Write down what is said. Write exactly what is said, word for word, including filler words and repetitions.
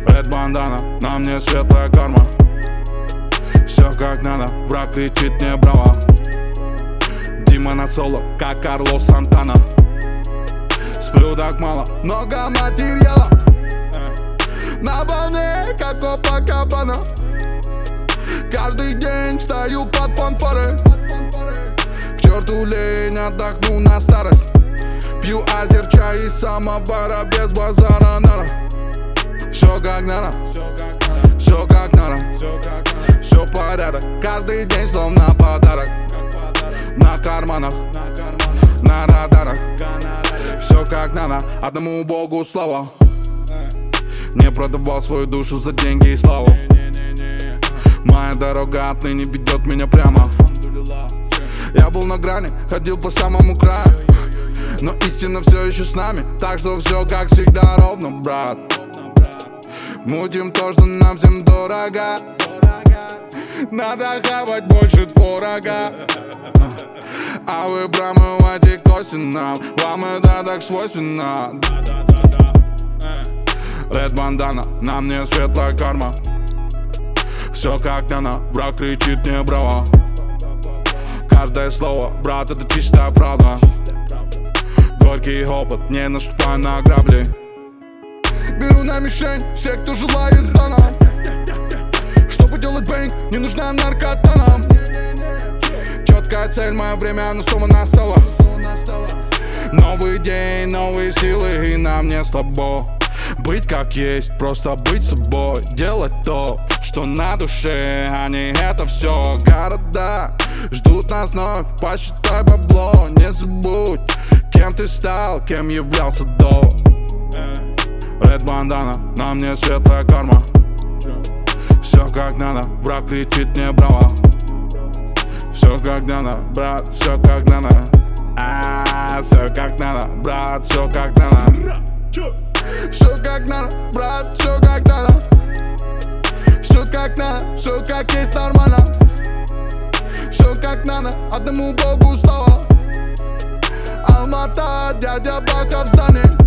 Red бандана, на мне светлая карма. Все как надо, враг кричит не браво. Дима на соло, как Карлос Сантана. Сплю так мало, много материала. На волне, как Копакабана. Каждый день встаю под фанфары. К черту лень, отдохну на старость. Пью азер, чай из самовара, без базара надо. Все как надо, все как надо, все порядок. Каждый день словно подарок. На карманах, на радарах. Все как надо, одному Богу слава. Не продавал свою душу за деньги и славу. Моя дорога отныне ведет меня прямо. Я был на грани, ходил по самому краю, но истина все еще с нами. Так что все как всегда ровно, брат. Мутим то, что нам всем дорого. Надо хавать больше творога. А вы промывайте кости нам. Вам это так свойственно. Red бандана, на мне светлая карма. Все как надо, враг кричит не браво. Каждое слово, брат, это чистая правда. Горький опыт, не наступай на грабли. Беру на мишень всех, кто желает сдана. Чтобы делать бэнг, не нужна наркота нам. Четкая цель, мое время, но снова настало. Новый день, новые силы, и нам не слабо. Быть как есть, просто быть собой. Делать то, что на душе, а не это все. Города ждут нас вновь, посчитай бабло. Не забудь, кем ты стал, кем являлся до. Red бандана, на мне светлая карма. Все как надо, враг кричит не браво. Все как надо, брат, все как надо. А, все как надо, брат, все как надо. Все как надо, брат, все как надо. Все как надо, все как есть нормально. Все как надо, одному Богу слава. Алмата, дядя Бака в здании.